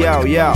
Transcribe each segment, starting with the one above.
Яу-яу.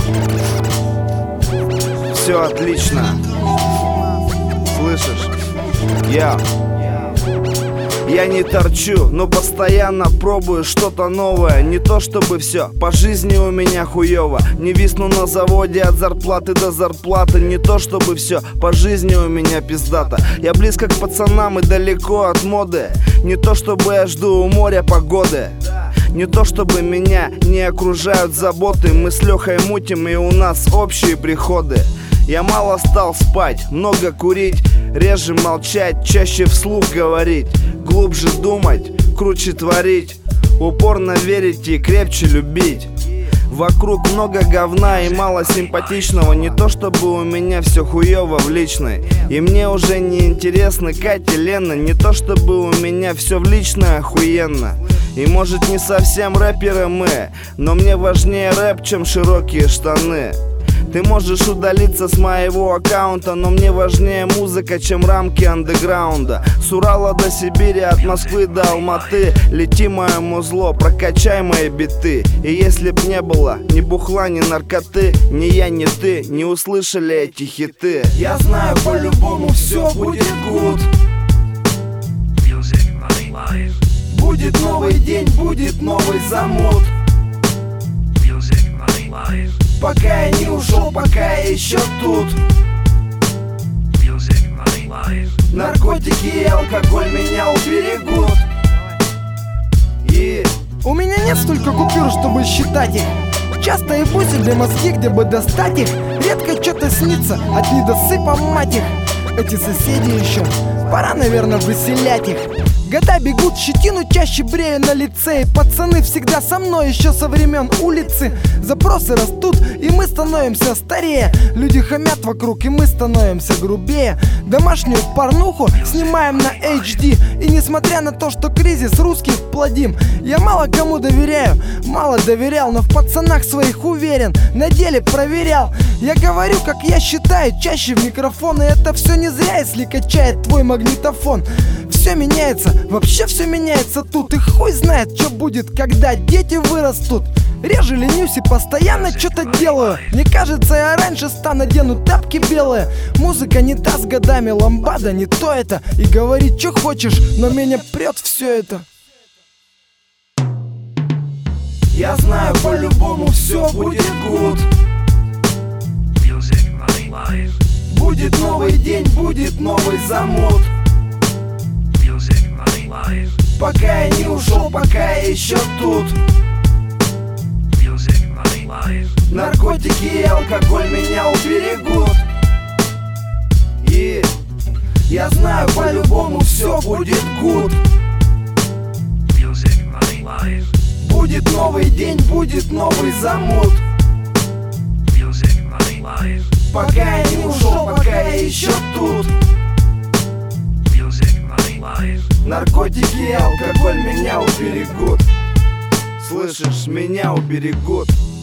Все отлично. Слышишь? Яу. Я не торчу, но постоянно пробую что-то новое. Не то чтобы все по жизни у меня хуёво. Не висну на заводе от зарплаты до зарплаты. Не то чтобы все по жизни у меня пиздато. Я близко к пацанам и далеко от моды. Не то чтобы я жду у моря погоды. Не то чтобы меня не окружают заботы. Мы с Лехой мутим и у нас общие приходы. Я мало стал спать, много курить, реже молчать, чаще вслух говорить, глубже думать, круче творить, упорно верить и крепче любить. Вокруг много говна и мало симпатичного. Не то чтобы у меня все хуёво в личной. И мне уже не интересны Катя, Лена. Не то чтобы у меня все в личной охуенно. И может не совсем рэперы мы, но мне важнее рэп, чем широкие штаны. Ты можешь удалиться с моего аккаунта, но мне важнее музыка, чем рамки андеграунда. С Урала до Сибири, от Москвы до Алматы. Лети мое музло, прокачай мои биты. И если б не было ни бухла, ни наркоты, ни я, ни ты не услышали эти хиты. Я знаю, по-любому все будет good. Будет новый день, будет новый замут. Пока я не ушел, пока я еще тут. Наркотики и алкоголь меня уберегут. У меня нет столько купюр, чтобы считать их. Часто ебу себе мозги, где бы достать их. Редко что-то снится, от недосыпа мать их. Эти соседи еще, пора, наверное, выселять их. Года бегут, щетину чаще брею на лице. И пацаны всегда со мной еще со времен улицы. Запросы растут, и мы становимся старее. Люди хамят вокруг, и мы становимся грубее. Домашнюю порнуху снимаем на HD. И несмотря на то, что кризис, русских плодим. Я мало кому доверяю, мало доверял, но в пацанах своих уверен, на деле проверял. Я говорю, как я считаю, чаще в микрофон. И это все не зря, если качает твой магнитофон. Все меняется, вообще все меняется тут. И хуй знает, что будет, когда дети вырастут. Реже ленюсь и постоянно что-то делаю. Мне кажется, я раньше надену тапки белые. Музыка не та с годами, ламбада не то это. И говори, что хочешь, но меня прет все это. Я знаю, по-любому все будет good. Будет новый день, будет новый замут. Пока я не ушел, пока я еще тут. Наркотики и алкоголь меня уберегут. И я знаю, по-любому все будет good. Будет новый день, будет новый замут. Пока я не ушел, пока я еще тут. Наркотики и алкоголь меня уберегут. Слышишь, меня уберегут.